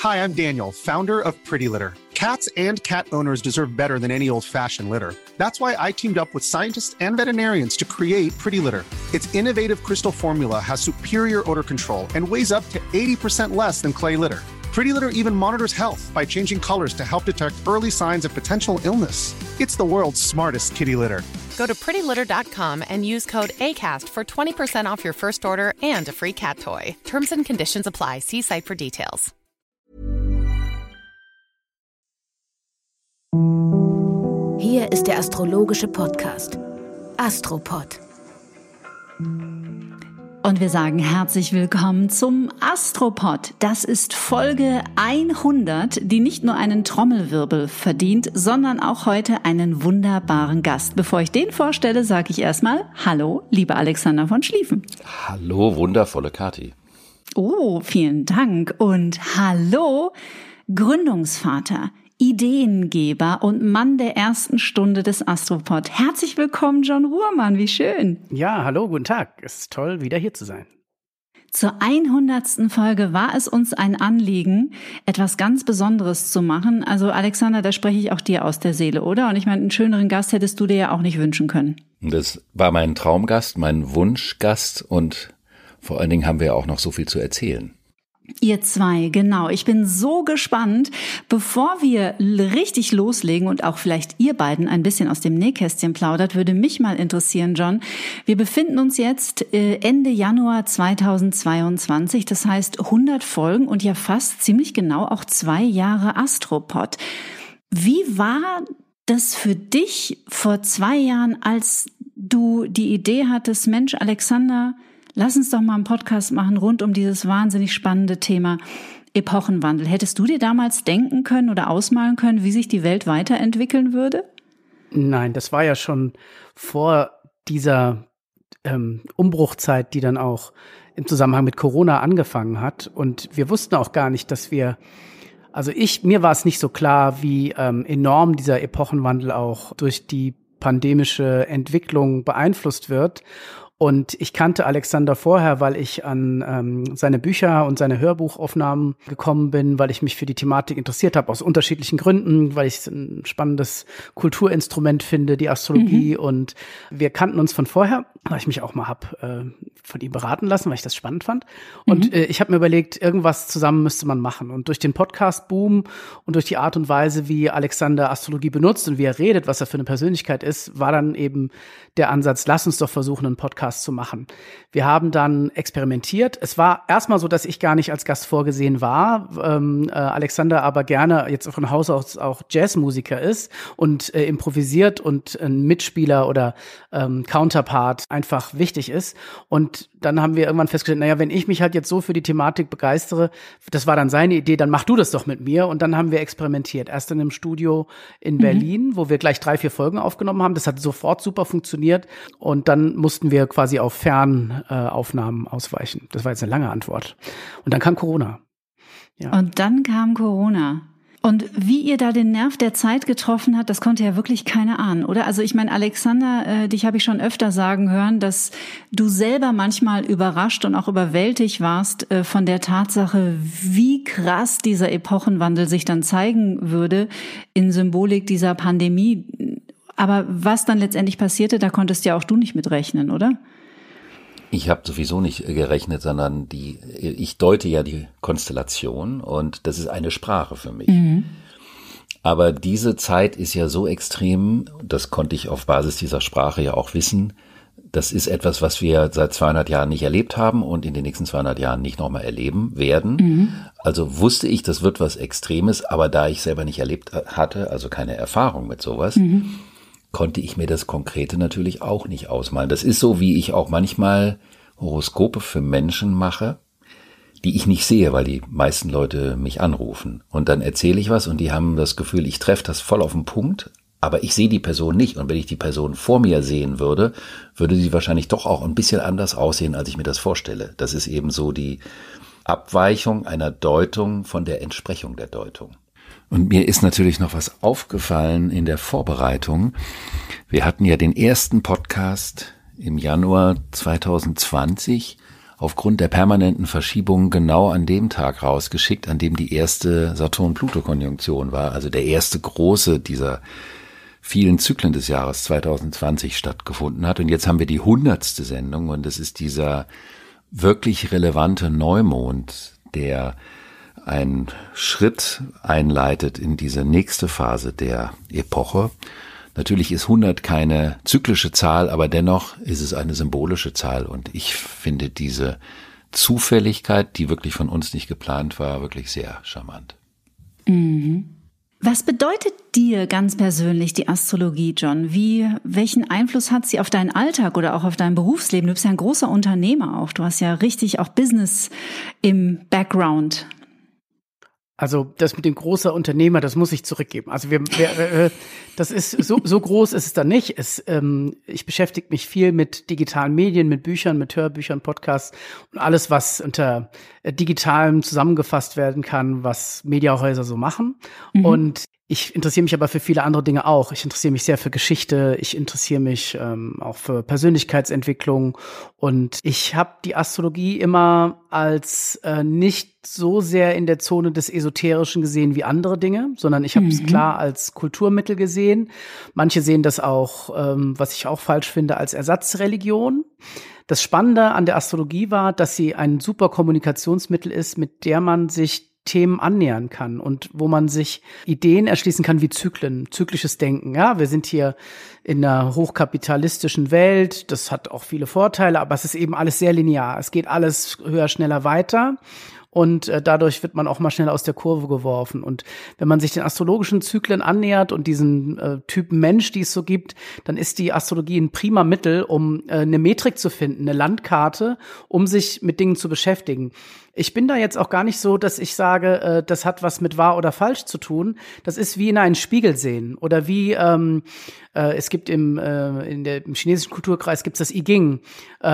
Hi, I'm Daniel, founder of Pretty Litter. Cats and cat owners deserve better than any old-fashioned litter. That's why I teamed up with scientists and veterinarians to create Pretty Litter. Its innovative crystal formula has superior odor control and weighs up to 80% less than clay litter. Pretty Litter even monitors health by changing colors to help detect early signs of potential illness. It's the world's smartest kitty litter. Go to prettylitter.com and use code ACAST for 20% off your first order and a free cat toy. Terms and conditions apply. See site for details. Hier ist der astrologische Podcast Astropod. Und wir sagen herzlich willkommen zum Astropod. Das ist Folge 100, die nicht nur einen Trommelwirbel verdient, sondern auch heute einen wunderbaren Gast. Bevor ich den vorstelle, sage ich erstmal Hallo, lieber Alexander von Schlieffen. Hallo, wundervolle Kathi. Oh, vielen Dank. Und hallo, Gründungsvater, Ideengeber und Mann der ersten Stunde des Astropod. Herzlich willkommen, John Ruhrmann, wie schön. Ja, hallo, guten Tag. Es ist toll, wieder hier zu sein. Zur 100. Folge war es uns ein Anliegen, etwas ganz Besonderes zu machen. Also Alexander, da spreche ich auch dir aus der Seele, oder? Und ich meine, einen schöneren Gast hättest du dir ja auch nicht wünschen können. Das war mein Traumgast, mein Wunschgast und vor allen Dingen haben wir auch noch so viel zu erzählen. Ihr zwei, genau. Ich bin so gespannt. Bevor wir richtig loslegen und auch vielleicht ihr beiden ein bisschen aus dem Nähkästchen plaudert, würde mich mal interessieren, John. Wir befinden uns jetzt Ende Januar 2022, das heißt 100 Folgen und ja fast ziemlich genau auch 2 Jahre Astropod. Wie war das für dich vor 2 Jahren, als du die Idee hattest, Mensch, Alexander, lass uns doch mal einen Podcast machen rund um dieses wahnsinnig spannende Thema Epochenwandel. Hättest du dir damals denken können oder ausmalen können, wie sich die Welt weiterentwickeln würde? Nein, das war ja schon vor dieser Umbruchzeit, die dann auch im Zusammenhang mit Corona angefangen hat. Und wir wussten auch gar nicht, dass mir war es nicht so klar, wie enorm dieser Epochenwandel auch durch die pandemische Entwicklung beeinflusst wird. Und ich kannte Alexander vorher, weil ich an seine Bücher und seine Hörbuchaufnahmen gekommen bin, weil ich mich für die Thematik interessiert habe, aus unterschiedlichen Gründen, weil ich es ein spannendes Kulturinstrument finde, die Astrologie. Und wir kannten uns von vorher, weil ich mich auch mal von ihm beraten lassen, weil ich das spannend fand. Und ich habe mir überlegt, irgendwas zusammen müsste man machen. Und durch den Podcast-Boom und durch die Art und Weise, wie Alexander Astrologie benutzt und wie er redet, was er für eine Persönlichkeit ist, war dann eben der Ansatz, lass uns doch versuchen, einen Podcast zu machen. Wir haben dann experimentiert. Es war erstmal so, dass ich gar nicht als Gast vorgesehen war, Alexander aber gerne jetzt von Haus aus auch Jazzmusiker ist und improvisiert und ein Mitspieler oder Counterpart einfach wichtig ist. Und dann haben wir irgendwann festgestellt, wenn ich mich halt jetzt so für die Thematik begeistere, das war dann seine Idee, dann mach du das doch mit mir. Und dann haben wir experimentiert. Erst in einem Studio in Berlin, wo wir gleich 3-4 Folgen aufgenommen haben. Das hat sofort super funktioniert. Und dann mussten wir quasi auf Fernaufnahmen ausweichen. Das war jetzt eine lange Antwort. Und dann kam Corona. Ja. Und dann kam Corona. Und wie ihr da den Nerv der Zeit getroffen habt, das konnte ja wirklich keiner ahnen, oder? Also ich meine, Alexander, dich habe ich schon öfter sagen hören, dass du selber manchmal überrascht und auch überwältigt warst von der Tatsache, wie krass dieser Epochenwandel sich dann zeigen würde in Symbolik dieser Pandemie. Aber was dann letztendlich passierte, da konntest ja auch du nicht mitrechnen, oder? Ich habe sowieso nicht gerechnet, sondern ich deute ja die Konstellation und das ist eine Sprache für mich. Aber diese Zeit ist ja so extrem, das konnte ich auf Basis dieser Sprache ja auch wissen, das ist etwas, was wir seit 200 Jahren nicht erlebt haben und in den nächsten 200 Jahren nicht nochmal erleben werden. Also wusste ich, das wird was Extremes, aber da ich selber nicht erlebt hatte, also keine Erfahrung mit sowas, konnte ich mir das Konkrete natürlich auch nicht ausmalen. Das ist so, wie ich auch manchmal Horoskope für Menschen mache, die ich nicht sehe, weil die meisten Leute mich anrufen. Und dann erzähle ich was und die haben das Gefühl, ich treffe das voll auf den Punkt, aber ich sehe die Person nicht. Und wenn ich die Person vor mir sehen würde, würde sie wahrscheinlich doch auch ein bisschen anders aussehen, als ich mir das vorstelle. Das ist eben so die Abweichung einer Deutung von der Entsprechung der Deutung. Und mir ist natürlich noch was aufgefallen in der Vorbereitung. Wir hatten ja den ersten Podcast im Januar 2020 aufgrund der permanenten Verschiebung genau an dem Tag rausgeschickt, an dem die erste Saturn-Pluto-Konjunktion war, also der erste große dieser vielen Zyklen des Jahres 2020 stattgefunden hat. Und jetzt haben wir die 100. Sendung und es ist dieser wirklich relevante Neumond, der einen Schritt einleitet in diese nächste Phase der Epoche. Natürlich ist 100 keine zyklische Zahl, aber dennoch ist es eine symbolische Zahl und ich finde diese Zufälligkeit, die wirklich von uns nicht geplant war, wirklich sehr charmant. Mhm. Was bedeutet dir ganz persönlich die Astrologie, John? Welchen Einfluss hat sie auf deinen Alltag oder auch auf dein Berufsleben? Du bist ja ein großer Unternehmer auch. Du hast ja richtig auch Business im Background. Also das mit dem großer Unternehmer, das muss ich zurückgeben. Also das ist so groß ist es dann nicht. Ich beschäftige mich viel mit digitalen Medien, mit Büchern, mit Hörbüchern, Podcasts und alles, was unter digitalem zusammengefasst werden kann, was Mediahäuser so machen. Mhm. Und ich interessiere mich aber für viele andere Dinge auch. Ich interessiere mich sehr für Geschichte, ich interessiere mich auch für Persönlichkeitsentwicklung und ich habe die Astrologie immer als nicht so sehr in der Zone des Esoterischen gesehen wie andere Dinge, sondern ich habe es klar als Kulturmittel gesehen. Manche sehen das auch, was ich auch falsch finde, als Ersatzreligion. Das Spannende an der Astrologie war, dass sie ein super Kommunikationsmittel ist, mit der man sich Themen annähern kann und wo man sich Ideen erschließen kann wie Zyklen, zyklisches Denken. Ja, wir sind hier in einer hochkapitalistischen Welt. Das hat auch viele Vorteile, aber es ist eben alles sehr linear. Es geht alles höher, schneller weiter. Und dadurch wird man auch mal schnell aus der Kurve geworfen. Und wenn man sich den astrologischen Zyklen annähert und diesen Typen Mensch, die es so gibt, dann ist die Astrologie ein prima Mittel, um eine Metrik zu finden, eine Landkarte, um sich mit Dingen zu beschäftigen. Ich bin da jetzt auch gar nicht so, dass ich sage, das hat was mit wahr oder falsch zu tun. Das ist wie in einen Spiegel sehen oder wie es gibt im chinesischen Kulturkreis gibt's das I Ching,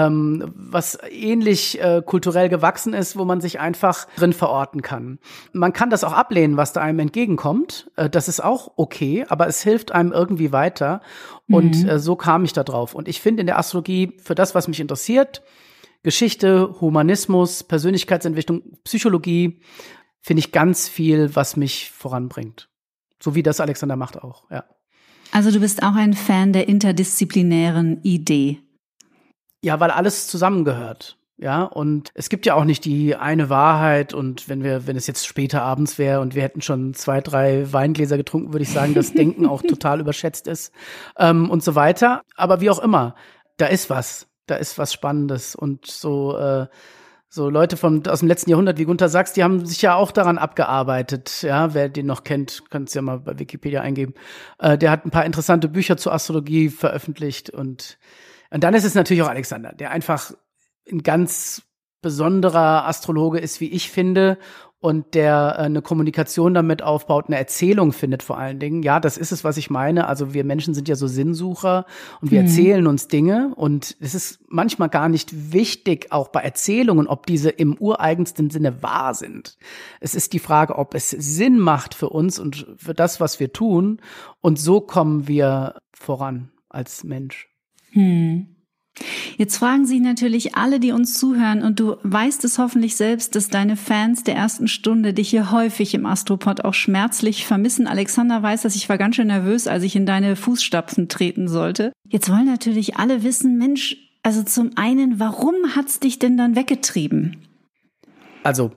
was ähnlich kulturell gewachsen ist, wo man sich einfach drin verorten kann. Man kann das auch ablehnen, was da einem entgegenkommt. Das ist auch okay, aber es hilft einem irgendwie weiter. Und so kam ich da drauf. Und ich finde in der Astrologie für das, was mich interessiert, Geschichte, Humanismus, Persönlichkeitsentwicklung, Psychologie, finde ich ganz viel, was mich voranbringt. So wie das Alexander macht auch, ja. Also du bist auch ein Fan der interdisziplinären Idee. Ja, weil alles zusammengehört. Ja, und es gibt ja auch nicht die eine Wahrheit und wenn es jetzt später abends wäre und wir hätten schon 2, 3 Weingläser getrunken, würde ich sagen, dass Denken auch total überschätzt ist und so weiter. Aber wie auch immer, da ist was Spannendes und so Leute aus dem letzten Jahrhundert wie Gunther Sachs, die haben sich ja auch daran abgearbeitet. Ja, wer den noch kennt, kann es ja mal bei Wikipedia eingeben. Der hat ein paar interessante Bücher zur Astrologie veröffentlicht und dann ist es natürlich auch Alexander, der einfach ein ganz besonderer Astrologe ist, wie ich finde, und der eine Kommunikation damit aufbaut, eine Erzählung findet vor allen Dingen. Ja, das ist es, was ich meine. Also wir Menschen sind ja so Sinnsucher und wir erzählen uns Dinge und es ist manchmal gar nicht wichtig, auch bei Erzählungen, ob diese im ureigensten Sinne wahr sind. Es ist die Frage, ob es Sinn macht für uns und für das, was wir tun, und so kommen wir voran als Mensch. Jetzt fragen sich natürlich alle, die uns zuhören, und du weißt es hoffentlich selbst, dass deine Fans der ersten Stunde dich hier häufig im Astropod auch schmerzlich vermissen. Alexander weiß das, ich war ganz schön nervös, als ich in deine Fußstapfen treten sollte. Jetzt wollen natürlich alle wissen, Mensch, also zum einen, warum hat's dich denn dann weggetrieben? Also,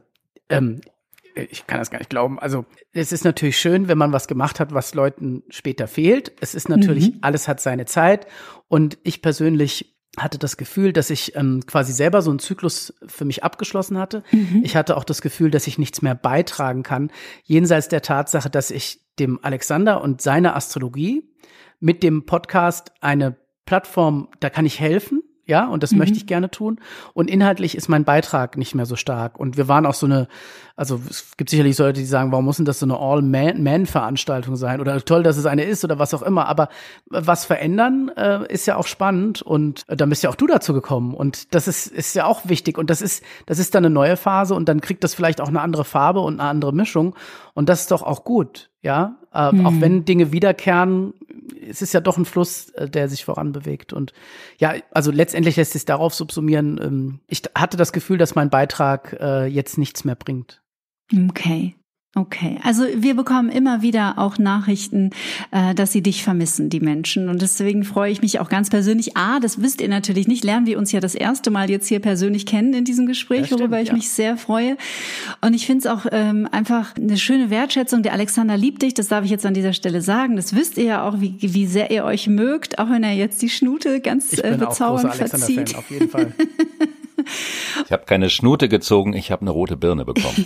ich kann das gar nicht glauben. Also, es ist natürlich schön, wenn man was gemacht hat, was Leuten später fehlt. Es ist natürlich, alles hat seine Zeit. Und ich persönlich hatte das Gefühl, dass ich quasi selber so einen Zyklus für mich abgeschlossen hatte. Ich hatte auch das Gefühl, dass ich nichts mehr beitragen kann, jenseits der Tatsache, dass ich dem Alexander und seiner Astrologie mit dem Podcast eine Plattform, da kann ich helfen. Ja, und das möchte ich gerne tun. Und inhaltlich ist mein Beitrag nicht mehr so stark. Und wir waren auch also es gibt sicherlich Leute, die sagen, warum muss denn das so eine All-Man-Veranstaltung sein? Oder toll, dass es eine ist oder was auch immer. Aber was verändern ist ja auch spannend. Und da bist ja auch du dazu gekommen. Und das ist ja auch wichtig. Und das ist dann eine neue Phase. Und dann kriegt das vielleicht auch eine andere Farbe und eine andere Mischung. Und das ist doch auch gut. Ja, auch wenn Dinge wiederkehren, es ist ja doch ein Fluss, der sich voranbewegt. Und ja, also letztendlich lässt sich darauf subsumieren, ich hatte das Gefühl, dass mein Beitrag jetzt nichts mehr bringt. Okay, also wir bekommen immer wieder auch Nachrichten, dass sie dich vermissen, die Menschen. Und deswegen freue ich mich auch ganz persönlich. Das wisst ihr natürlich nicht, lernen wir uns ja das erste Mal jetzt hier persönlich kennen in diesem Gespräch, worüber ich mich sehr freue. Und ich finde es auch einfach eine schöne Wertschätzung. Der Alexander liebt dich, das darf ich jetzt an dieser Stelle sagen. Das wisst ihr ja auch, wie sehr ihr euch mögt, auch wenn er jetzt die Schnute ganz bezaubernd verzieht. Ich bin auch großer Alexander-Fan, auf jeden Fall. Ich habe keine Schnute gezogen, ich habe eine rote Birne bekommen.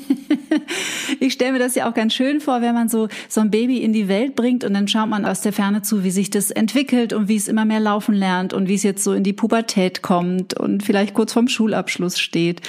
Ich stelle mir das ja auch ganz schön vor, wenn man so ein Baby in die Welt bringt und dann schaut man aus der Ferne zu, wie sich das entwickelt und wie es immer mehr laufen lernt und wie es jetzt so in die Pubertät kommt und vielleicht kurz vorm Schulabschluss steht.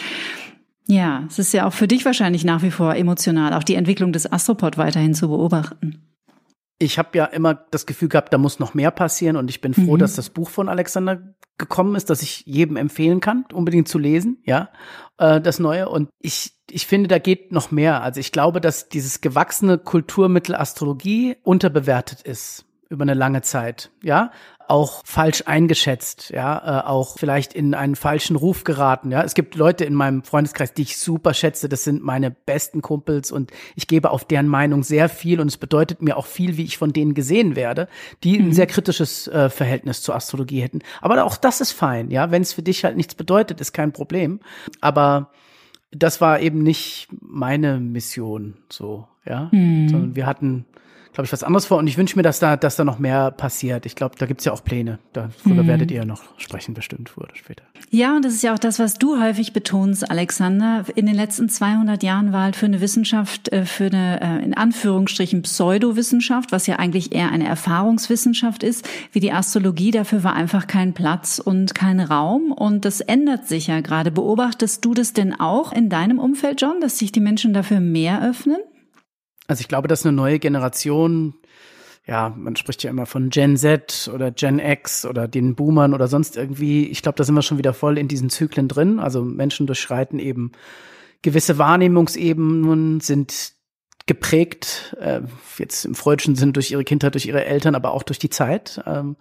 Ja, es ist ja auch für dich wahrscheinlich nach wie vor emotional, auch die Entwicklung des Astropod weiterhin zu beobachten. Ich habe ja immer das Gefühl gehabt, da muss noch mehr passieren und ich bin froh, dass das Buch von Alexander gekommen ist, das ich jedem empfehlen kann, unbedingt zu lesen, ja, das Neue. Und ich finde, da geht noch mehr. Also ich glaube, dass dieses gewachsene Kulturmittel Astrologie unterbewertet ist über eine lange Zeit, ja, auch falsch eingeschätzt, ja, auch vielleicht in einen falschen Ruf geraten, ja. Es gibt Leute in meinem Freundeskreis, die ich super schätze, das sind meine besten Kumpels und ich gebe auf deren Meinung sehr viel und es bedeutet mir auch viel, wie ich von denen gesehen werde, die ein sehr kritisches Verhältnis zur Astrologie hätten. Aber auch das ist fein, ja, wenn es für dich halt nichts bedeutet, ist kein Problem. Aber das war eben nicht meine Mission, so, ja, sondern wir hatten, glaube ich, was anderes vor und ich wünsche mir, dass da noch mehr passiert. Ich glaube, da gibt's ja auch Pläne. Darüber werdet ihr ja noch sprechen, bestimmt, früher oder später. Ja, und das ist ja auch das, was du häufig betonst, Alexander. In den letzten 200 Jahren war halt für eine Wissenschaft, für eine, in Anführungsstrichen, Pseudowissenschaft, was ja eigentlich eher eine Erfahrungswissenschaft ist, wie die Astrologie, dafür war einfach kein Platz und kein Raum. Und das ändert sich ja gerade. Beobachtest du das denn auch in deinem Umfeld, John, dass sich die Menschen dafür mehr öffnen? Also ich glaube, dass eine neue Generation, ja, man spricht ja immer von Gen Z oder Gen X oder den Boomern oder sonst irgendwie, ich glaube, da sind wir schon wieder voll in diesen Zyklen drin. Also Menschen durchschreiten eben gewisse Wahrnehmungsebenen, sind geprägt, jetzt im freudischen Sinn durch ihre Kindheit, durch ihre Eltern, aber auch durch die Zeit.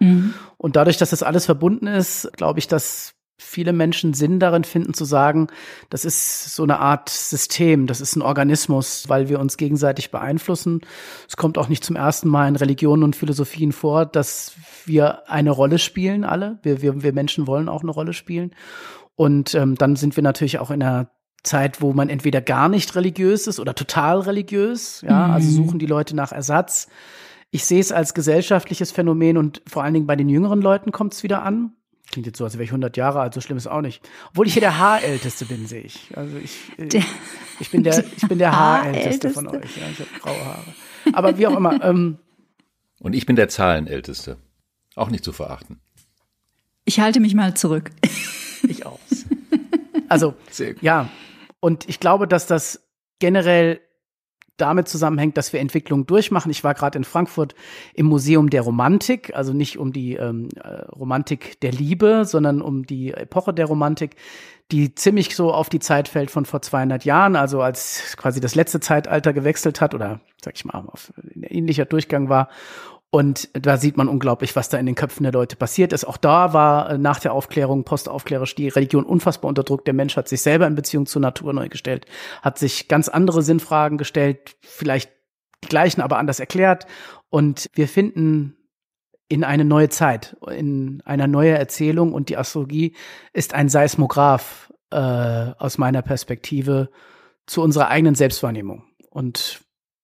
Und dadurch, dass das alles verbunden ist, glaube ich, dass viele Menschen Sinn darin finden zu sagen, das ist so eine Art System, das ist ein Organismus, weil wir uns gegenseitig beeinflussen. Es kommt auch nicht zum ersten Mal in Religionen und Philosophien vor, dass wir eine Rolle spielen, alle. Wir Menschen wollen auch eine Rolle spielen. Und dann sind wir natürlich auch in einer Zeit, wo man entweder gar nicht religiös ist oder total religiös. Ja, also suchen die Leute nach Ersatz. Ich sehe es als gesellschaftliches Phänomen und vor allen Dingen bei den jüngeren Leuten kommt es wieder an. Klingt jetzt so, als wäre ich 100 Jahre alt, so schlimm ist auch nicht. Obwohl ich hier der Haarälteste bin, sehe ich. Also ich bin der Haarälteste von euch. Ja, ich habe graue Haare. Aber wie auch immer. Und ich bin der Zahlenälteste. Auch nicht zu verachten. Ich halte mich mal zurück. Ich auch. Also, ja. Und ich glaube, dass das generell damit zusammenhängt, dass wir Entwicklungen durchmachen. Ich war gerade in Frankfurt im Museum der Romantik, also nicht um die Romantik der Liebe, sondern um die Epoche der Romantik, die ziemlich so auf die Zeit fällt von vor 200 Jahren, also als quasi das letzte Zeitalter gewechselt hat oder, sag ich mal, auf ein ähnlicher Durchgang war. Und da sieht man unglaublich, was da in den Köpfen der Leute passiert ist. Auch da war nach der Aufklärung, postaufklärerisch, die Religion unfassbar unter Druck. Der Mensch hat sich selber in Beziehung zur Natur neu gestellt, hat sich ganz andere Sinnfragen gestellt, vielleicht die gleichen, aber anders erklärt. Und wir finden in eine neue Zeit, in eine neue Erzählung. Und die Astrologie ist ein Seismograph aus meiner Perspektive zu unserer eigenen Selbstwahrnehmung. Und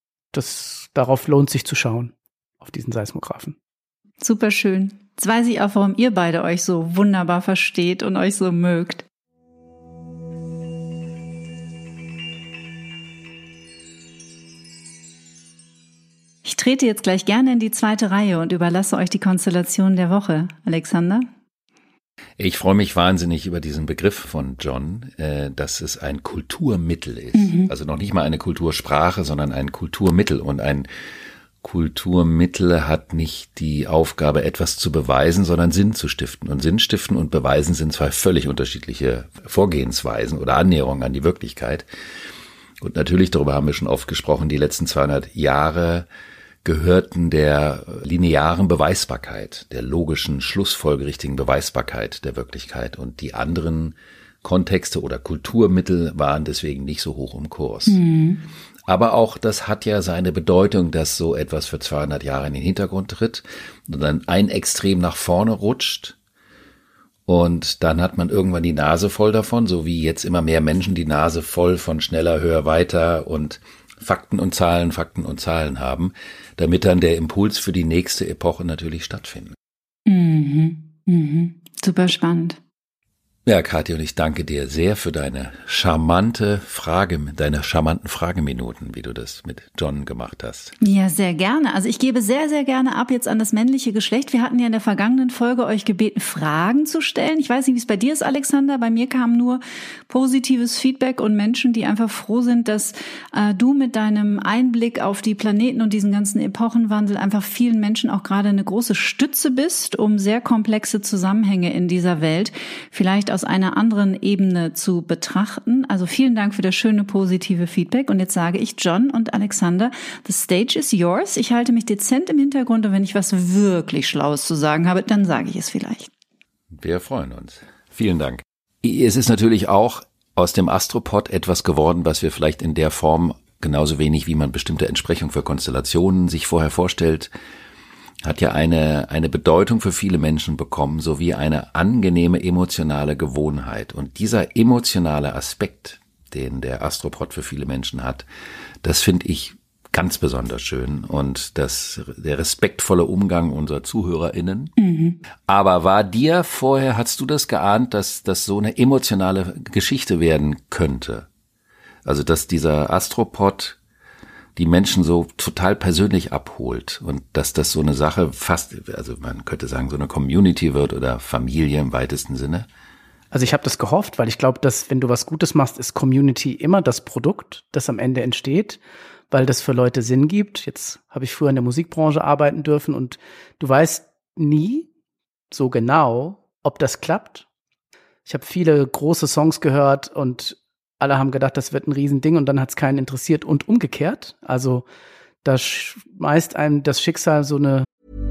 darauf lohnt sich zu schauen. Auf diesen Seismographen. Super schön. Jetzt weiß ich auch, warum ihr beide euch so wunderbar versteht und euch so mögt. Ich trete jetzt gleich gerne in die zweite Reihe und überlasse euch die Konstellation der Woche. Alexander? Ich freue mich wahnsinnig über diesen Begriff von John, dass es ein Kulturmittel ist. Also noch nicht mal eine Kultursprache, sondern ein Kulturmittel. Und ein Kulturmittel hat nicht die Aufgabe, etwas zu beweisen, sondern Sinn zu stiften. Und Sinn stiften und beweisen sind zwei völlig unterschiedliche Vorgehensweisen oder Annäherungen an die Wirklichkeit. Und natürlich, darüber haben wir schon oft gesprochen, die letzten 200 Jahre gehörten der linearen Beweisbarkeit, der logischen, schlussfolgerichtigen Beweisbarkeit der Wirklichkeit. Und die anderen Kontexte oder Kulturmittel waren deswegen nicht so hoch im Kurs. Mhm. Aber auch das hat ja seine Bedeutung, dass so etwas für 200 Jahre in den Hintergrund tritt und dann ein Extrem nach vorne rutscht. Und dann hat man irgendwann die Nase voll davon, so wie jetzt immer mehr Menschen die Nase voll von schneller, höher, weiter und Fakten und Zahlen haben, damit dann der Impuls für die nächste Epoche natürlich stattfindet. Mhm. Mhm. Super spannend. Ja, Kathi, und ich danke dir sehr für deine charmanten Frageminuten, wie du das mit John gemacht hast. Ja, sehr gerne. Also ich gebe sehr, sehr gerne ab jetzt an das männliche Geschlecht. Wir hatten ja in der vergangenen Folge euch gebeten, Fragen zu stellen. Ich weiß nicht, wie es bei dir ist, Alexander. Bei mir kam nur positives Feedback und Menschen, die einfach froh sind, dass du mit deinem Einblick auf die Planeten und diesen ganzen Epochenwandel einfach vielen Menschen auch gerade eine große Stütze bist, um sehr komplexe Zusammenhänge in dieser Welt vielleicht aus einer anderen Ebene zu betrachten. Also vielen Dank für das schöne positive Feedback. Und jetzt sage ich, John und Alexander, the stage is yours. Ich halte mich dezent im Hintergrund und wenn ich was wirklich Schlaues zu sagen habe, dann sage ich es vielleicht. Wir freuen uns. Vielen Dank. Es ist natürlich auch aus dem Astropod etwas geworden, was wir vielleicht in der Form genauso wenig, wie man bestimmte Entsprechung für Konstellationen sich vorher vorstellt, hat ja eine Bedeutung für viele Menschen bekommen, sowie eine angenehme emotionale Gewohnheit. Und dieser emotionale Aspekt, den der Astropod für viele Menschen hat, das finde ich ganz besonders schön. Und der respektvolle Umgang unserer ZuhörerInnen. Mhm. Aber hast du das geahnt, dass das so eine emotionale Geschichte werden könnte? Also, dass dieser Astropod die Menschen so total persönlich abholt und dass das so eine Sache also man könnte sagen, so eine Community wird oder Familie im weitesten Sinne? Also ich habe das gehofft, weil ich glaube, dass wenn du was Gutes machst, ist Community immer das Produkt, das am Ende entsteht, weil das für Leute Sinn gibt. Jetzt habe ich früher in der Musikbranche arbeiten dürfen und du weißt nie so genau, ob das klappt. Ich habe viele große Songs gehört und alle haben gedacht, das wird ein Riesending und dann hat es keinen interessiert und umgekehrt. Also da schmeißt einem das Schicksal so eine...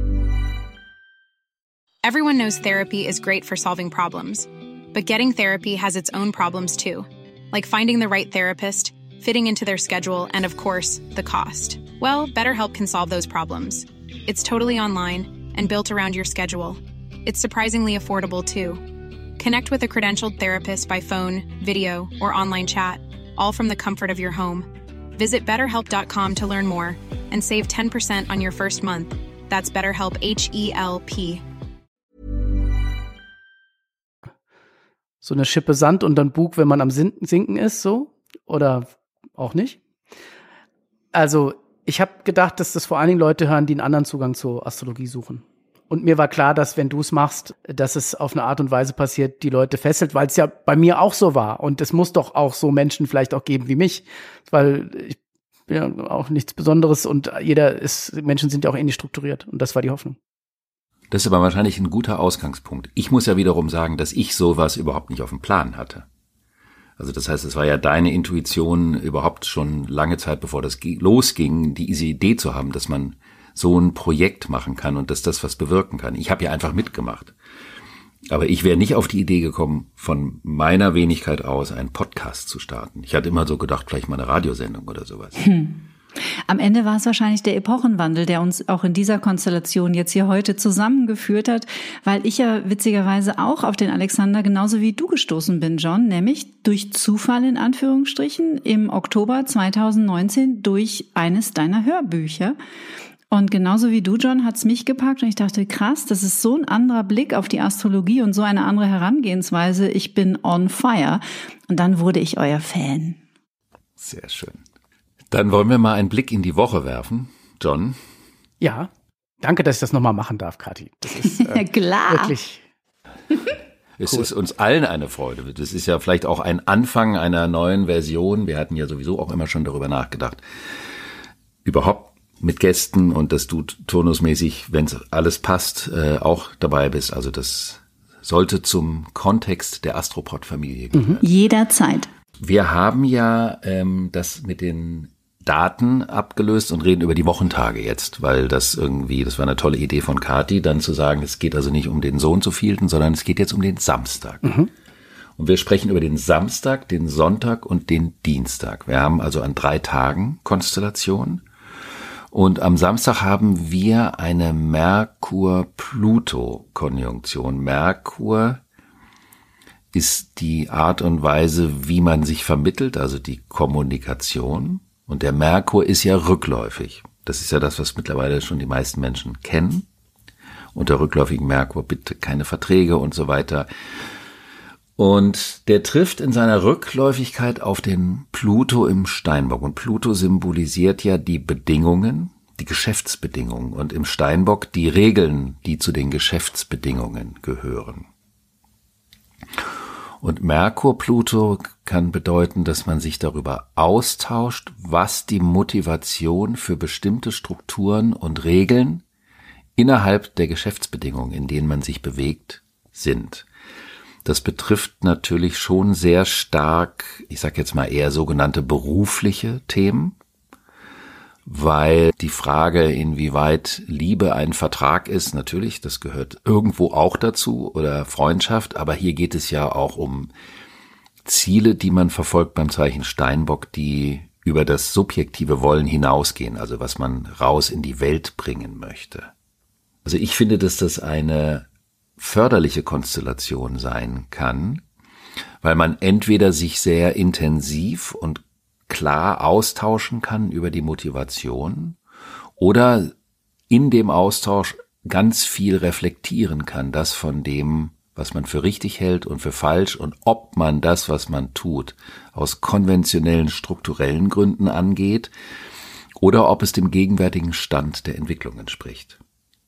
Everyone knows therapy is great for solving problems. But getting therapy has its own problems too. Like finding the right therapist, fitting into their schedule, and of course, the cost. Well, BetterHelp can solve those problems. It's totally online and built around your schedule. It's surprisingly affordable too. Connect with a credentialed therapist by phone, video, or online chat, all from the comfort of your home. Visit BetterHelp.com to learn more and save 10% on your first month. That's BetterHelp, H-E-L-P. So eine Schippe Sand und dann Bug, wenn man am Sinken ist, so? Oder auch nicht? Also, ich habe gedacht, dass das vor allen Dingen Leute hören, die einen anderen Zugang zur Astrologie suchen. Und mir war klar, dass wenn du es machst, dass es auf eine Art und Weise passiert, die Leute fesselt, weil es ja bei mir auch so war. Und es muss doch auch so Menschen vielleicht auch geben wie mich, weil ich bin ja auch nichts Besonderes und Menschen sind ja auch ähnlich strukturiert. Und das war die Hoffnung. Das ist aber wahrscheinlich ein guter Ausgangspunkt. Ich muss ja wiederum sagen, dass ich sowas überhaupt nicht auf dem Plan hatte. Also das heißt, es war ja deine Intuition überhaupt schon lange Zeit, bevor das losging, diese Idee zu haben, dass man so ein Projekt machen kann und dass das was bewirken kann. Ich habe ja einfach mitgemacht. Aber ich wäre nicht auf die Idee gekommen, von meiner Wenigkeit aus einen Podcast zu starten. Ich hatte immer so gedacht, vielleicht mal eine Radiosendung oder sowas. Am Ende war es wahrscheinlich der Epochenwandel, der uns auch in dieser Konstellation jetzt hier heute zusammengeführt hat, weil ich ja witzigerweise auch auf den Alexander genauso wie du gestoßen bin, John, nämlich durch Zufall in Anführungsstrichen im Oktober 2019 durch eines deiner Hörbücher. Und genauso wie du, John, hat's mich gepackt und ich dachte, krass, das ist so ein anderer Blick auf die Astrologie und so eine andere Herangehensweise. Ich bin on fire. Und dann wurde ich euer Fan. Sehr schön. Dann wollen wir mal einen Blick in die Woche werfen. John? Ja, danke, dass ich das nochmal machen darf, Kathi. Das ist klar. Wirklich... Es ist uns allen eine Freude. Das ist ja vielleicht auch ein Anfang einer neuen Version. Wir hatten ja sowieso auch immer schon darüber nachgedacht, überhaupt mit Gästen und dass du turnusmäßig, wenn es alles passt, auch dabei bist. Also das sollte zum Kontext der Astropod-Familie gehören. Jederzeit. Wir haben ja das mit den Daten abgelöst und reden über die Wochentage jetzt, weil das war eine tolle Idee von Kathi, dann zu sagen, es geht also nicht um den so und so vielten, sondern es geht jetzt um den Samstag. Mhm. Und wir sprechen über den Samstag, den Sonntag und den Dienstag. Wir haben also an 3 Tagen Konstellation. Und am Samstag haben wir eine Merkur-Pluto-Konjunktion. Merkur ist die Art und Weise, wie man sich vermittelt, also die Kommunikation. Und der Merkur ist ja rückläufig. Das ist ja das, was mittlerweile schon die meisten Menschen kennen. Unter rückläufigen Merkur bitte keine Verträge und so weiter. Und der trifft in seiner Rückläufigkeit auf den Pluto im Steinbock. Und Pluto symbolisiert ja die Bedingungen, die Geschäftsbedingungen. Und im Steinbock die Regeln, die zu den Geschäftsbedingungen gehören. Und Merkur-Pluto kann bedeuten, dass man sich darüber austauscht, was die Motivation für bestimmte Strukturen und Regeln innerhalb der Geschäftsbedingungen, in denen man sich bewegt, sind. Das betrifft natürlich schon sehr stark, ich sage jetzt mal eher sogenannte berufliche Themen, weil die Frage, inwieweit Liebe ein Vertrag ist, natürlich, das gehört irgendwo auch dazu, oder Freundschaft, aber hier geht es ja auch um Ziele, die man verfolgt beim Zeichen Steinbock, die über das subjektive Wollen hinausgehen, also was man raus in die Welt bringen möchte. Also ich finde, dass das eine förderliche Konstellation sein kann, weil man entweder sich sehr intensiv und klar austauschen kann über die Motivation oder in dem Austausch ganz viel reflektieren kann, das von dem, was man für richtig hält und für falsch und ob man das, was man tut, aus konventionellen, strukturellen Gründen angeht oder ob es dem gegenwärtigen Stand der Entwicklung entspricht.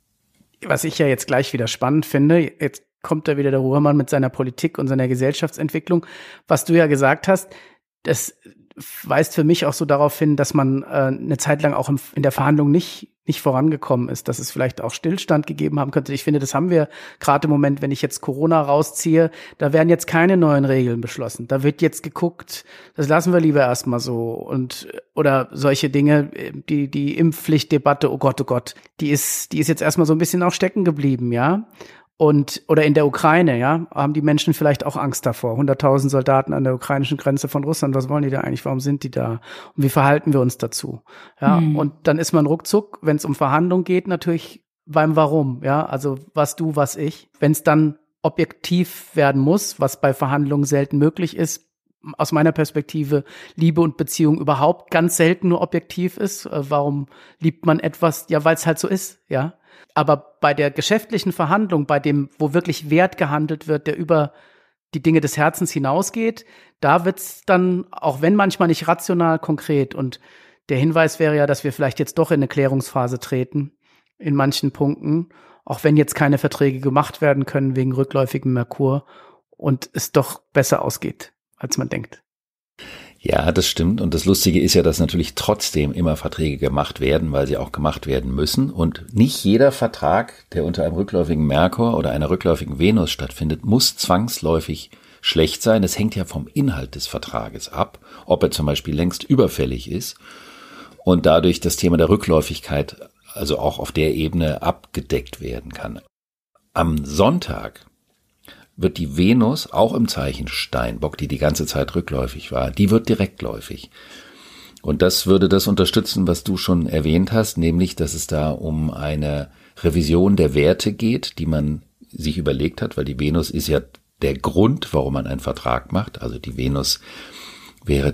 Was ich ja jetzt gleich wieder spannend finde, jetzt kommt da wieder der Ruhrmann mit seiner Politik und seiner Gesellschaftsentwicklung. Was du ja gesagt hast, das weist für mich auch so darauf hin, dass man eine Zeit lang auch in der Verhandlung nicht vorangekommen ist, dass es vielleicht auch Stillstand gegeben haben könnte. Ich finde, das haben wir gerade im Moment, wenn ich jetzt Corona rausziehe, da werden jetzt keine neuen Regeln beschlossen. Da wird jetzt geguckt, das lassen wir lieber erstmal so. Oder solche Dinge, die Impfpflichtdebatte, oh Gott, die ist jetzt erstmal so ein bisschen auch stecken geblieben, ja. Oder in der Ukraine, ja, haben die Menschen vielleicht auch Angst davor. 100.000 Soldaten an der ukrainischen Grenze von Russland, was wollen die da eigentlich? Warum sind die da? Und wie verhalten wir uns dazu? Ja, und dann ist man ruckzuck, wenn es um Verhandlungen geht, natürlich beim Warum, ja, also was du, was ich. Wenn es dann objektiv werden muss, was bei Verhandlungen selten möglich ist, aus meiner Perspektive Liebe und Beziehung überhaupt ganz selten nur objektiv ist. Warum liebt man etwas? Ja, weil es halt so ist, ja. Aber bei der geschäftlichen Verhandlung, bei dem, wo wirklich Wert gehandelt wird, der über die Dinge des Herzens hinausgeht, da wird's dann, auch wenn manchmal nicht rational, konkret. Und der Hinweis wäre ja, dass wir vielleicht jetzt doch in eine Klärungsphase treten, in manchen Punkten, auch wenn jetzt keine Verträge gemacht werden können wegen rückläufigem Merkur und es doch besser ausgeht, als man denkt. Ja, das stimmt. Und das Lustige ist ja, dass natürlich trotzdem immer Verträge gemacht werden, weil sie auch gemacht werden müssen. Und nicht jeder Vertrag, der unter einem rückläufigen Merkur oder einer rückläufigen Venus stattfindet, muss zwangsläufig schlecht sein. Es hängt ja vom Inhalt des Vertrages ab, ob er zum Beispiel längst überfällig ist und dadurch das Thema der Rückläufigkeit also auch auf der Ebene abgedeckt werden kann. Am Sonntag wird die Venus, auch im Zeichen Steinbock, die ganze Zeit rückläufig war, die wird direktläufig. Und das würde das unterstützen, was du schon erwähnt hast, nämlich, dass es da um eine Revision der Werte geht, die man sich überlegt hat, weil die Venus ist ja der Grund, warum man einen Vertrag macht. Also die Venus wäre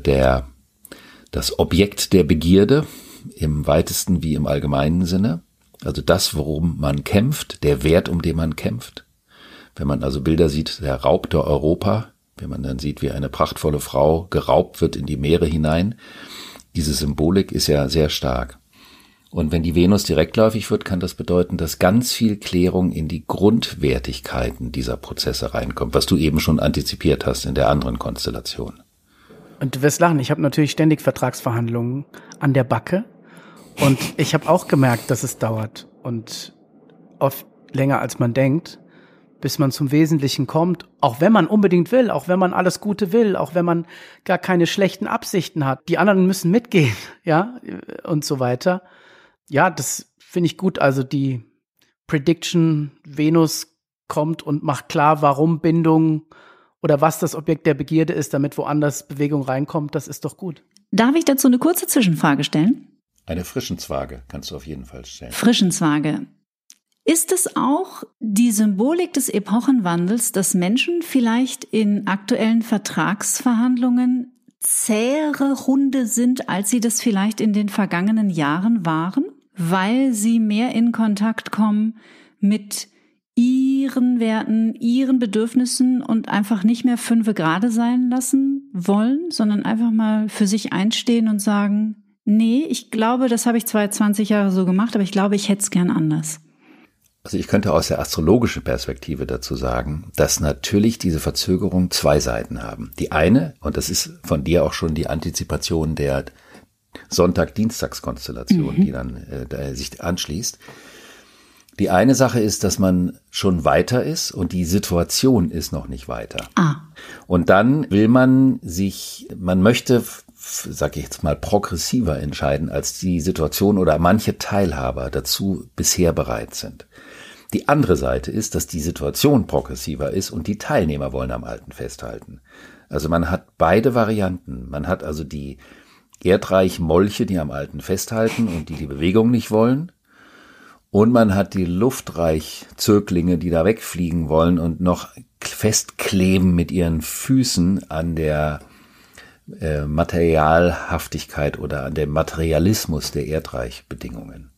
das Objekt der Begierde im weitesten wie im allgemeinen Sinne. Also das, worum man kämpft, der Wert, um den man kämpft. Wenn man also Bilder sieht, der Raubte Europa, wenn man dann sieht, wie eine prachtvolle Frau geraubt wird in die Meere hinein, diese Symbolik ist ja sehr stark. Und wenn die Venus direktläufig wird, kann das bedeuten, dass ganz viel Klärung in die Grundwertigkeiten dieser Prozesse reinkommt, was du eben schon antizipiert hast in der anderen Konstellation. Und du wirst lachen, ich habe natürlich ständig Vertragsverhandlungen an der Backe und ich habe auch gemerkt, dass es dauert und oft länger als man denkt. bis man zum Wesentlichen kommt, auch wenn man unbedingt will, auch wenn man alles Gute will, auch wenn man gar keine schlechten Absichten hat. Die anderen müssen mitgehen, ja, und so weiter. Ja, das finde ich gut. Also die Prediction, Venus kommt und macht klar, warum Bindung oder was das Objekt der Begierde ist, damit woanders Bewegung reinkommt, das ist doch gut. Darf ich dazu eine kurze Zwischenfrage stellen? Eine Frischenzwage kannst du auf jeden Fall stellen. Frischenzwage. Ist es auch die Symbolik des Epochenwandels, dass Menschen vielleicht in aktuellen Vertragsverhandlungen zähere Hunde sind, als sie das vielleicht in den vergangenen Jahren waren, weil sie mehr in Kontakt kommen mit ihren Werten, ihren Bedürfnissen und einfach nicht mehr 5 gerade sein lassen wollen, sondern einfach mal für sich einstehen und sagen, nee, ich glaube, das habe ich zwar 20 Jahre so gemacht, aber ich glaube, ich hätte es gern anders. Also ich könnte aus der astrologischen Perspektive dazu sagen, dass natürlich diese Verzögerungen 2 Seiten haben. Die eine, und das ist von dir auch schon die Antizipation der Sonntag-Dienstags-Konstellation, die dann sich anschließt. Die eine Sache ist, dass man schon weiter ist und die Situation ist noch nicht weiter. Und dann will man möchte, sag ich jetzt mal, progressiver entscheiden, als die Situation oder manche Teilhaber dazu bisher bereit sind. Die andere Seite ist, dass die Situation progressiver ist und die Teilnehmer wollen am Alten festhalten. Also man hat beide Varianten. Man hat also die Erdreich-Molche, die am Alten festhalten und die Bewegung nicht wollen. Und man hat die Luftreich-Zöglinge, die da wegfliegen wollen und noch festkleben mit ihren Füßen an der Materialhaftigkeit oder an dem Materialismus der Erdreich-Bedingungen.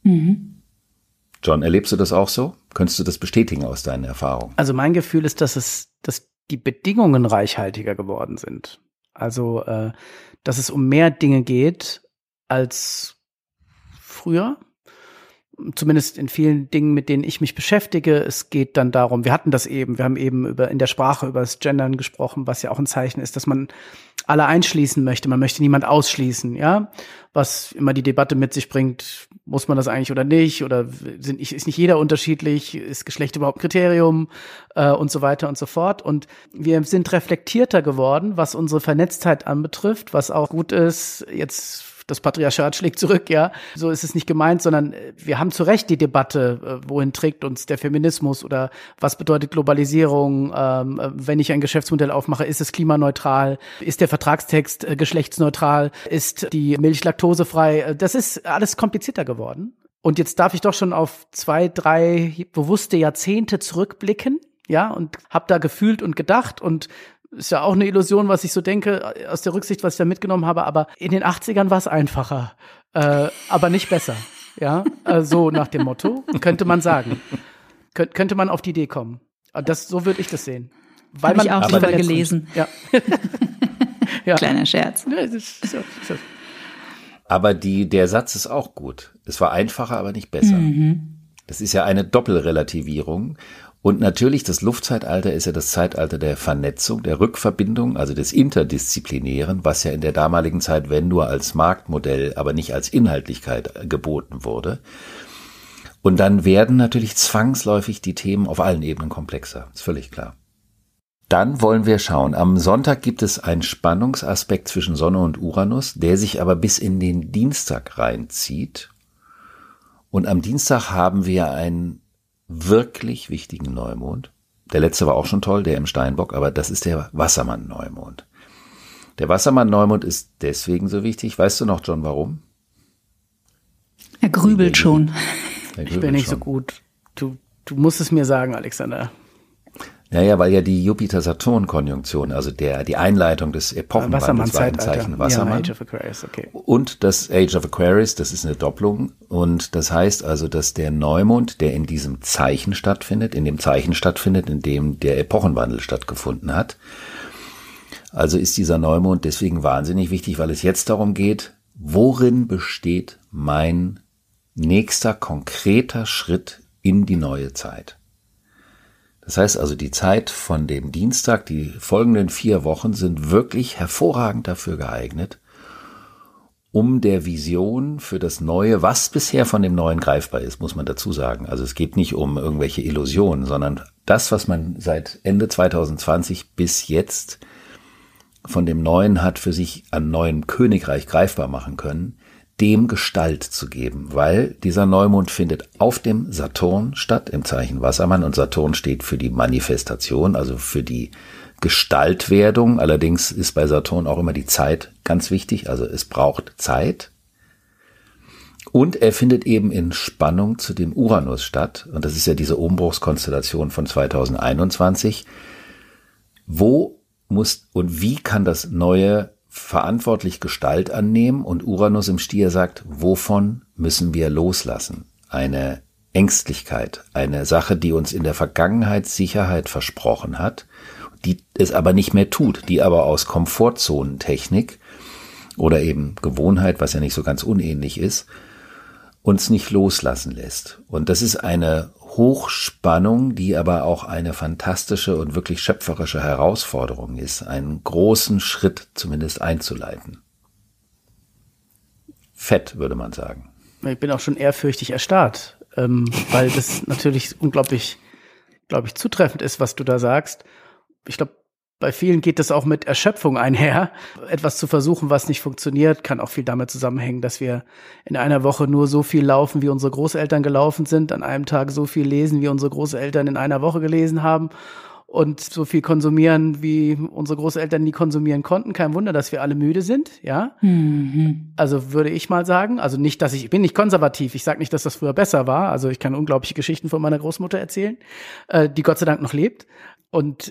John, erlebst du das auch so? Könntest du das bestätigen aus deinen Erfahrungen? Also mein Gefühl ist, dass die Bedingungen reichhaltiger geworden sind. Also, dass es um mehr Dinge geht als früher. Zumindest in vielen Dingen, mit denen ich mich beschäftige. Es geht dann darum, wir haben eben in der Sprache über das Gendern gesprochen, was ja auch ein Zeichen ist, dass man alle einschließen möchte. Man möchte niemand ausschließen, ja. Was immer die Debatte mit sich bringt, muss man das eigentlich oder nicht? Oder ist nicht jeder unterschiedlich? Ist Geschlecht überhaupt ein Kriterium? Und so weiter und so fort. Und wir sind reflektierter geworden, was unsere Vernetztheit anbetrifft, was auch gut ist. Jetzt das Patriarchat schlägt zurück, ja. So ist es nicht gemeint, sondern wir haben zu Recht die Debatte, wohin trägt uns der Feminismus oder was bedeutet Globalisierung, wenn ich ein Geschäftsmodell aufmache, ist es klimaneutral, ist der Vertragstext geschlechtsneutral, ist die Milch laktosefrei, das ist alles komplizierter geworden. Und jetzt darf ich doch schon auf 2, 3 bewusste Jahrzehnte zurückblicken, ja, und habe da gefühlt und gedacht und ist ja auch eine Illusion, was ich so denke, aus der Rücksicht, was ich da mitgenommen habe, aber in den 80ern war es einfacher, aber nicht besser, ja, so nach dem Motto, könnte man sagen. Könnte man auf die Idee kommen. So würde ich das sehen. Habe ich auch drüber gelesen. Ja. Ja. Kleiner Scherz. Ja, das ist so. Aber der Satz ist auch gut. Es war einfacher, aber nicht besser. Das ist ja eine Doppelrelativierung. Und natürlich, das Luftzeitalter ist ja das Zeitalter der Vernetzung, der Rückverbindung, also des Interdisziplinären, was ja in der damaligen Zeit, wenn nur als Marktmodell, aber nicht als Inhaltlichkeit geboten wurde. Und dann werden natürlich zwangsläufig die Themen auf allen Ebenen komplexer, ist völlig klar. Dann wollen wir schauen. Am Sonntag gibt es einen Spannungsaspekt zwischen Sonne und Uranus, der sich aber bis in den Dienstag reinzieht. Und am Dienstag haben wir einen wirklich wichtigen Neumond. Der letzte war auch schon toll, der im Steinbock, aber das ist der Wassermann-Neumond. Der Wassermann-Neumond ist deswegen so wichtig. Weißt du noch, John, warum? Er grübelt schon. Ich bin nicht so gut. Du musst es mir sagen, Alexander. Naja, weil ja die Jupiter-Saturn-Konjunktion, also die Einleitung des Epochenwandels war im Zeichen Wassermann. Ja, Age of Aquarius, okay. Und das Age of Aquarius, das ist eine Doppelung. Und das heißt also, dass der Neumond, der in diesem Zeichen stattfindet, in dem der Epochenwandel stattgefunden hat. Also ist dieser Neumond deswegen wahnsinnig wichtig, weil es jetzt darum geht, worin besteht mein nächster konkreter Schritt in die neue Zeit. Das heißt also, die Zeit von dem Dienstag, die folgenden 4 Wochen sind wirklich hervorragend dafür geeignet, um der Vision für das Neue, was bisher von dem Neuen greifbar ist, muss man dazu sagen. Also es geht nicht um irgendwelche Illusionen, sondern das, was man seit Ende 2020 bis jetzt von dem Neuen hat für sich an neuem Königreich greifbar machen können, dem Gestalt zu geben, weil dieser Neumond findet auf dem Saturn statt, im Zeichen Wassermann, und Saturn steht für die Manifestation, also für die Gestaltwerdung. Allerdings ist bei Saturn auch immer die Zeit ganz wichtig, also es braucht Zeit. Und er findet eben in Spannung zu dem Uranus statt, und das ist ja diese Umbruchskonstellation von 2021. Wo muss und wie kann das Neue verantwortlich Gestalt annehmen? Und Uranus im Stier sagt, wovon müssen wir loslassen? Eine Ängstlichkeit, eine Sache, die uns in der Vergangenheit Sicherheit versprochen hat, die es aber nicht mehr tut, die aber aus Komfortzonentechnik oder eben Gewohnheit, was ja nicht so ganz unähnlich ist, uns nicht loslassen lässt. Und das ist eine Hochspannung, die aber auch eine fantastische und wirklich schöpferische Herausforderung ist, einen großen Schritt zumindest einzuleiten. Fett, würde man sagen. Ich bin auch schon ehrfürchtig erstarrt, weil das natürlich unglaublich, glaube ich, zutreffend ist, was du da sagst. Ich glaube, bei vielen geht das auch mit Erschöpfung einher. Etwas zu versuchen, was nicht funktioniert, kann auch viel damit zusammenhängen, dass wir in einer Woche nur so viel laufen, wie unsere Großeltern gelaufen sind, an einem Tag so viel lesen, wie unsere Großeltern in einer Woche gelesen haben und so viel konsumieren, wie unsere Großeltern nie konsumieren konnten. Kein Wunder, dass wir alle müde sind, ja. Also würde ich mal sagen, also nicht, dass ich bin nicht konservativ, ich sage nicht, dass das früher besser war, also ich kann unglaubliche Geschichten von meiner Großmutter erzählen, die Gott sei Dank noch lebt. Und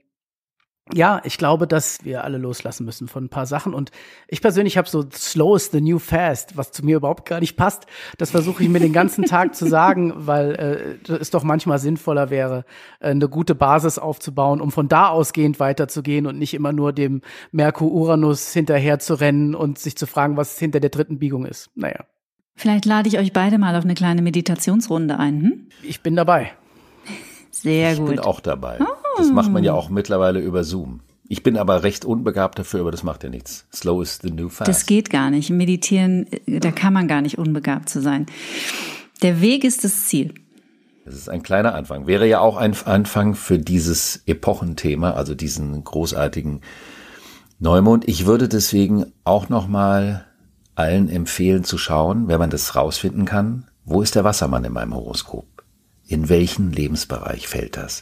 ja, ich glaube, dass wir alle loslassen müssen von ein paar Sachen. Und ich persönlich habe so slow is the new fast, was zu mir überhaupt gar nicht passt. Das versuche ich mir den ganzen Tag zu sagen, weil es doch manchmal sinnvoller wäre, eine gute Basis aufzubauen, um von da ausgehend weiterzugehen und nicht immer nur dem Merkur-Uranus hinterher zu rennen und sich zu fragen, was hinter der dritten Biegung ist. Naja. Vielleicht lade ich euch beide mal auf eine kleine Meditationsrunde ein. Ich bin dabei. Sehr gut. Ich bin auch dabei. Das macht man ja auch mittlerweile über Zoom. Ich bin aber recht unbegabt dafür, aber das macht ja nichts. Slow is the new fast. Das geht gar nicht. Meditieren, da kann man gar nicht unbegabt zu sein. Der Weg ist das Ziel. Das ist ein kleiner Anfang. Wäre ja auch ein Anfang für dieses Epochenthema, also diesen großartigen Neumond. Ich würde deswegen auch nochmal allen empfehlen zu schauen, wenn man das rausfinden kann, wo ist der Wassermann in meinem Horoskop? In welchen Lebensbereich fällt das?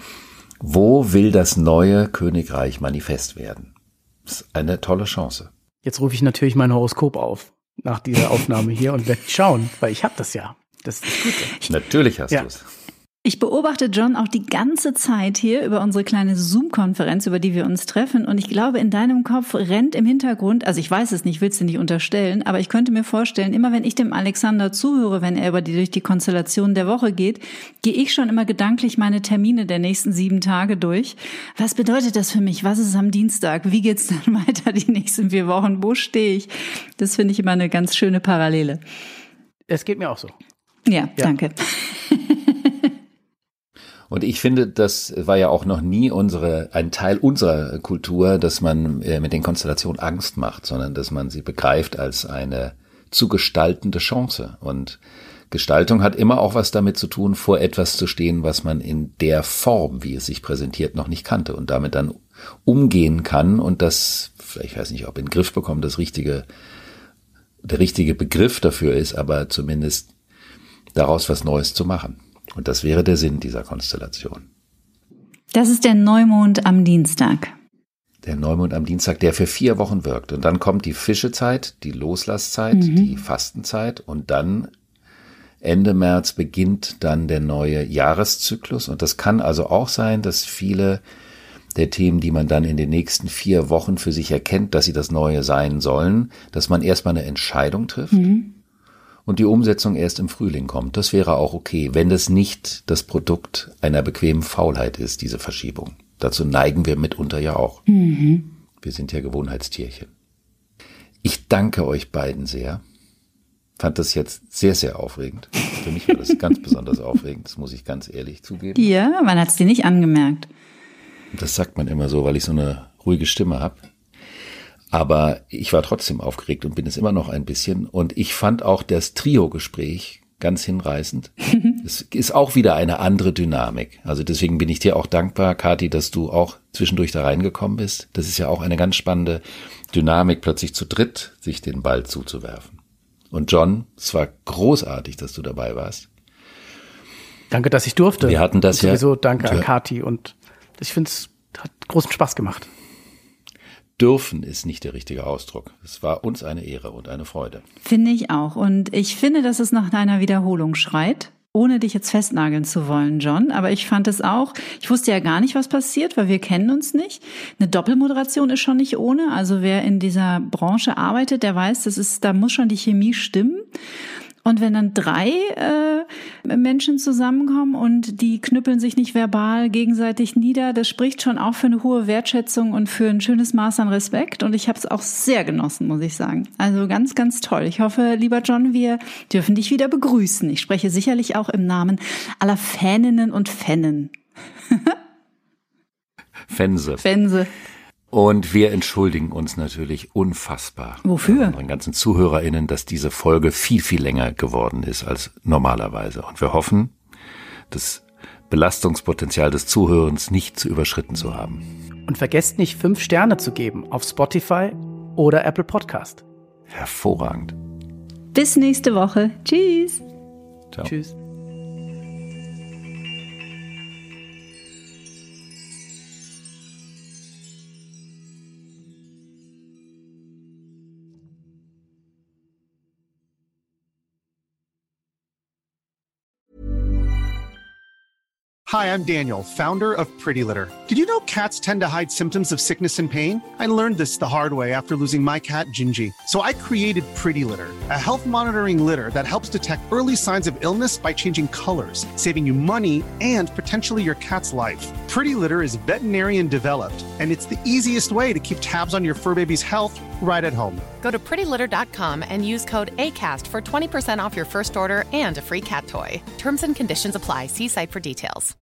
Wo will das neue Königreich manifest werden? Das ist eine tolle Chance. Jetzt rufe ich natürlich mein Horoskop auf nach dieser Aufnahme hier und werde schauen, weil ich habe das ja. Das ist das Gute. Natürlich hast du es. Ich beobachte John auch die ganze Zeit hier über unsere kleine Zoom-Konferenz, über die wir uns treffen. Und ich glaube, in deinem Kopf rennt im Hintergrund, also ich weiß es nicht, willst du nicht unterstellen, aber ich könnte mir vorstellen, immer wenn ich dem Alexander zuhöre, wenn er durch die Konstellation der Woche geht, gehe ich schon immer gedanklich meine Termine der nächsten 7 Tage durch. Was bedeutet das für mich? Was ist am Dienstag? Wie geht's dann weiter die nächsten 4 Wochen? Wo stehe ich? Das finde ich immer eine ganz schöne Parallele. Es geht mir auch so. Ja, danke. Und ich finde, das war ja auch noch nie ein Teil unserer Kultur, dass man mit den Konstellationen Angst macht, sondern dass man sie begreift als eine zu gestaltende Chance. Und Gestaltung hat immer auch was damit zu tun, vor etwas zu stehen, was man in der Form, wie es sich präsentiert, noch nicht kannte und damit dann umgehen kann und das, ich weiß nicht, ob in den Griff bekommen der richtige Begriff dafür ist, aber zumindest daraus was Neues zu machen. Und das wäre der Sinn dieser Konstellation. Das ist der Neumond am Dienstag. Der Neumond am Dienstag, der für 4 Wochen wirkt. Und dann kommt die Fischezeit, die Loslasszeit, die Fastenzeit. Und dann Ende März beginnt dann der neue Jahreszyklus. Und das kann also auch sein, dass viele der Themen, die man dann in den nächsten 4 Wochen für sich erkennt, dass sie das Neue sein sollen, dass man erstmal eine Entscheidung trifft. Und die Umsetzung erst im Frühling kommt. Das wäre auch okay, wenn das nicht das Produkt einer bequemen Faulheit ist, diese Verschiebung. Dazu neigen wir mitunter ja auch. Wir sind ja Gewohnheitstierchen. Ich danke euch beiden sehr. Fand das jetzt sehr, sehr aufregend. Für mich war das ganz besonders aufregend, das muss ich ganz ehrlich zugeben. Ja, man hat es dir nicht angemerkt. Das sagt man immer so, weil ich so eine ruhige Stimme habe. Aber ich war trotzdem aufgeregt und bin es immer noch ein bisschen. Und ich fand auch das Trio-Gespräch ganz hinreißend. Es ist auch wieder eine andere Dynamik. Also deswegen bin ich dir auch dankbar, Kathi, dass du auch zwischendurch da reingekommen bist. Das ist ja auch eine ganz spannende Dynamik, plötzlich zu dritt sich den Ball zuzuwerfen. Und John, es war großartig, dass du dabei warst. Danke, dass ich durfte. Wir hatten das und sowieso danke an Kathi. Und ich finde, es hat großen Spaß gemacht. Dürfen ist nicht der richtige Ausdruck. Es war uns eine Ehre und eine Freude. Finde ich auch. Und ich finde, dass es nach einer Wiederholung schreit, ohne dich jetzt festnageln zu wollen, John. Aber ich fand es auch, ich wusste ja gar nicht, was passiert, weil wir kennen uns nicht. Eine Doppelmoderation ist schon nicht ohne. Also wer in dieser Branche arbeitet, der weiß, da muss schon die Chemie stimmen. Und wenn dann 3 Menschen zusammenkommen und die knüppeln sich nicht verbal gegenseitig nieder, das spricht schon auch für eine hohe Wertschätzung und für ein schönes Maß an Respekt. Und ich habe es auch sehr genossen, muss ich sagen. Also ganz, ganz toll. Ich hoffe, lieber John, wir dürfen dich wieder begrüßen. Ich spreche sicherlich auch im Namen aller Faninnen und Fannen. Fense. Und wir entschuldigen uns natürlich unfassbar. Wofür? Bei unseren ganzen ZuhörerInnen, dass diese Folge viel, viel länger geworden ist als normalerweise. Und wir hoffen, das Belastungspotenzial des Zuhörens nicht zu überschritten zu haben. Und vergesst nicht, 5 Sterne zu geben auf Spotify oder Apple Podcast. Hervorragend. Bis nächste Woche. Tschüss. Ciao. Tschüss. Hi, I'm Daniel, founder of Pretty Litter. Did you know cats tend to hide symptoms of sickness and pain? I learned this the hard way after losing my cat, Gingy. So I created Pretty Litter, a health monitoring litter that helps detect early signs of illness by changing colors, saving you money and potentially your cat's life. Pretty Litter is veterinarian developed, and it's the easiest way to keep tabs on your fur baby's health right at home. Go to prettylitter.com and use code ACAST for 20% off your first order and a free cat toy. Terms and conditions apply. See site for details.